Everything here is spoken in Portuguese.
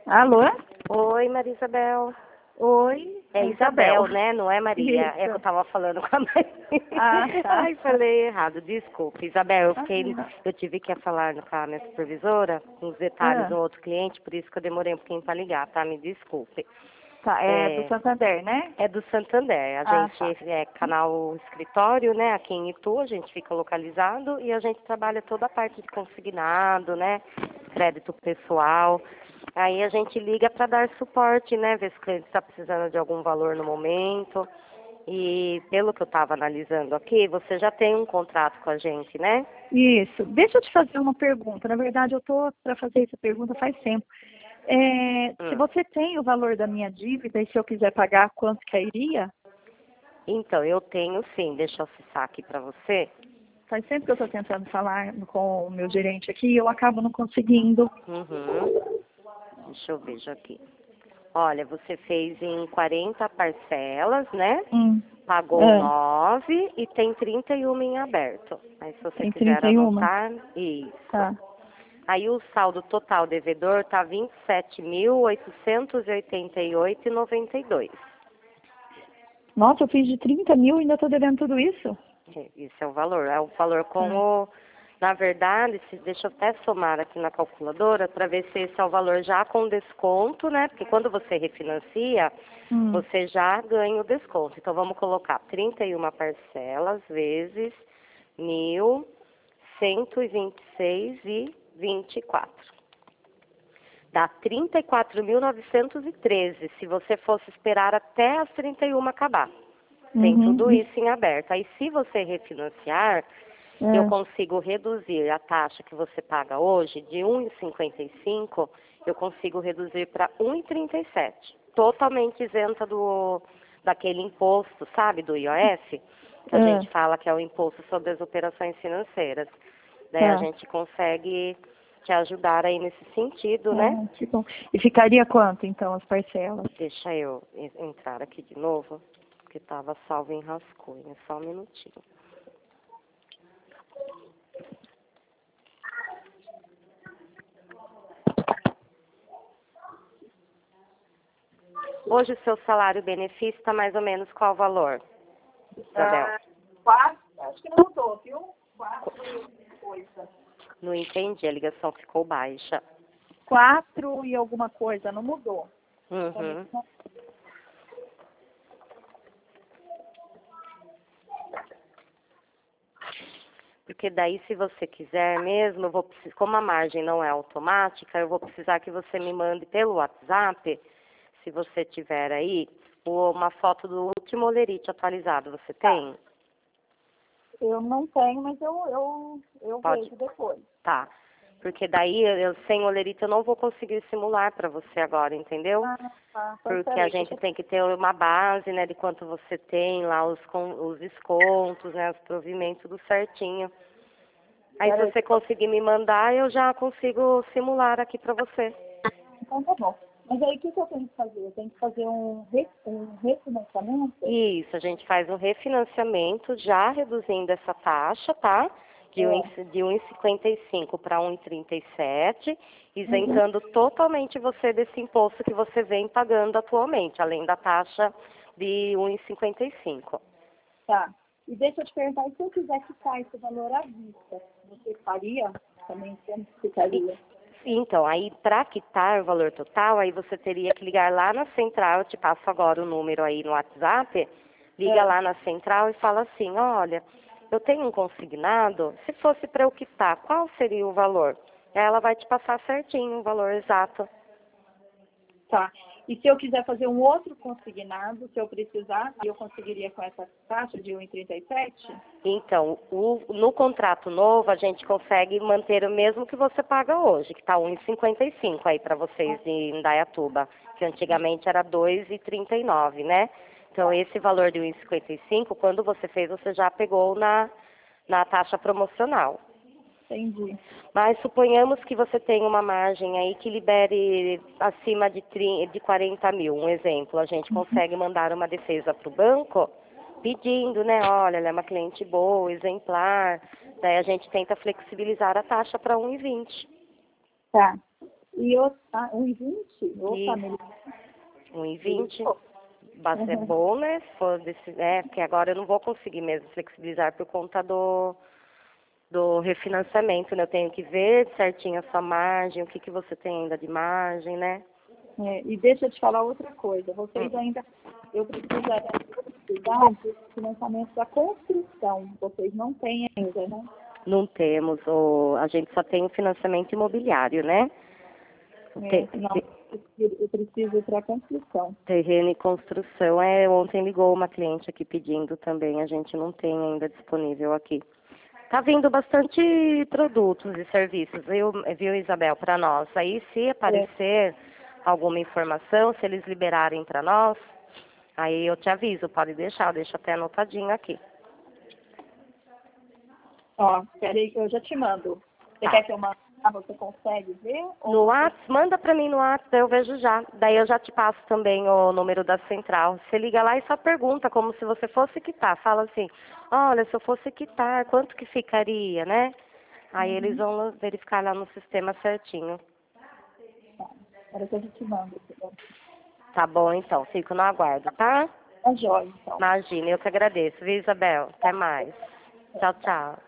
Alô? Oi, Maria Isabel. Oi, É Isabel, né? Não é Maria. É que eu tava falando com a Maria. Ah, tá. Ai, falei errado. Desculpe, Isabel. Ah, Eu tive que falar com a minha supervisora uns detalhes ah, do outro cliente, por isso que eu demorei um pouquinho para ligar, tá? Me desculpe. tá, é do É, Santander, né? é do Santander. A Ah, gente tá. é canal escritório, né? Aqui em Itu, a gente fica localizado e a gente trabalha toda a parte de consignado, né? Crédito pessoal. Aí a gente liga para dar suporte, né? Ver se o cliente está precisando de algum valor no momento. E pelo que eu estava analisando aqui, você já tem um contrato com a gente, né? Isso. Deixa eu te fazer uma pergunta. Na verdade, eu tô para fazer essa pergunta faz tempo. Se Hum. você tem o valor da minha dívida e se eu quiser pagar, quanto cairia? Então, eu tenho sim. Deixa eu acessar aqui para você. Faz tempo que eu estou tentando falar com o meu gerente aqui e eu acabo não conseguindo. Uhum. Deixa eu ver já aqui. Olha, você fez em 40 parcelas, né? Hum. Pagou É, 9 e tem 31 em aberto. Aí se você tem quiser 31. anotar, isso. Tá. Aí o saldo total devedor tá 27.888,92. Nossa, eu fiz de 30 mil e ainda estou devendo tudo isso? Esse é o valor. É o valor com Tá. o... Na verdade, deixa eu até somar aqui na calculadora para ver se esse é o valor já com desconto, né? Porque quando você refinancia, Hum. você já ganha o desconto. Então vamos colocar 31 parcelas vezes 1.126,24. Dá 34.913 se você fosse esperar até as 31 acabar. Tem tudo Uhum. isso em aberto. Aí se você refinanciar, eu É. consigo reduzir a taxa que você paga hoje de 1,55, eu consigo reduzir para 1,37. Totalmente isenta daquele imposto, sabe, do IOF, que a É. gente fala que é o imposto sobre as operações financeiras. Daí a Tá. gente consegue te ajudar aí nesse sentido, né? Ah, que bom. E ficaria quanto, então, as parcelas? Deixa eu entrar aqui de novo, porque estava salvo em rascunho. Só um minutinho. Hoje o seu salário benefício está mais ou menos qual o valor, Isabel? Ah, 4, acho que não mudou, viu? 4 coisa. Não entendi, a ligação ficou baixa. 4 e alguma coisa, não mudou. Uhum. Porque daí, se você quiser mesmo, eu vou precisar, como a margem não é automática, eu vou precisar que você me mande pelo WhatsApp, se você tiver aí, uma foto do último olerite atualizado. Você tem? Eu não tenho, mas eu Pode. vejo depois. Tá. Porque daí, sem olerite, eu não vou conseguir simular para você agora, entendeu? Ah, tá. Então, Porque a peraí. gente tem que ter uma base, né, de quanto você tem lá, os descontos, né, os provimentos, tudo certinho. Aí se Peraí. você conseguir me mandar, eu já consigo simular aqui para você. Então, tá bom. Mas aí, o que eu tenho que fazer? Eu tenho que fazer um refinanciamento? Isso, a gente faz um refinanciamento, já reduzindo essa taxa, tá? É. De 1,55 para 1,37, Uhum. isentando totalmente você desse imposto que você vem pagando atualmente, além da taxa de 1,55. Tá. E deixa eu te perguntar, e se eu quiser quitar esse valor à vista, você faria? Também sempre ficaria. Então, aí para quitar o valor total, aí você teria que ligar lá na central, eu te passo agora o número aí no WhatsApp, liga É. lá na central e fala assim, olha, eu tenho um consignado, se fosse para eu quitar, qual seria o valor? Ela vai te passar certinho o valor exato. Tá. E se eu quiser fazer um outro consignado, se eu precisar, eu conseguiria com essa taxa de 1,37? Então, no contrato novo, a gente consegue manter o mesmo que você paga hoje, que está 1,55 aí para vocês em Indaiatuba, que antigamente era 2,39, né? Então, esse valor de 1,55, quando você fez, você já pegou na taxa promocional. Entendi. Mas suponhamos que você tenha uma margem aí que libere acima de 40 mil, um exemplo. A gente consegue mandar uma defesa para o banco pedindo, né? Olha, ela é uma cliente boa, exemplar. Daí a gente tenta flexibilizar a taxa para 1,20. Tá. E 1,20? Opa, Isso. 1,20. Bastante é bom, né? Se for porque agora eu não vou conseguir mesmo flexibilizar por conta do refinanciamento, né? Eu tenho que ver certinho a sua margem, o que, que você tem ainda de margem, né? E deixa eu te falar outra coisa. Vocês ainda... Eu precisar do financiamento da construção. Vocês não têm ainda, né? Não temos. A gente só tem o financiamento imobiliário, né? Não, eu preciso para construção. Terreno e construção. Ontem ligou uma cliente aqui pedindo também. A gente não tem ainda disponível aqui. Tá vindo bastante produtos e serviços, viu, Isabel, para nós. Aí, se aparecer alguma informação, se eles liberarem para nós, aí eu te aviso, pode deixar, deixa até anotadinho aqui. Peraí, eu já te mando. Você quer que eu mande? Você consegue ver? No WhatsApp, manda para mim no WhatsApp, eu vejo já. Daí eu já te passo também o número da central. Você liga lá e só pergunta, como se você fosse quitar. Fala assim, olha, se eu fosse quitar, quanto que ficaria, né? Aí eles vão verificar lá no sistema certinho. Era que eu já te mando. Tá bom, então. Fico no aguardo, tá? Tá jóia, então. Imagina, eu que agradeço, viu, Isabel? Até mais. Tchau, tchau.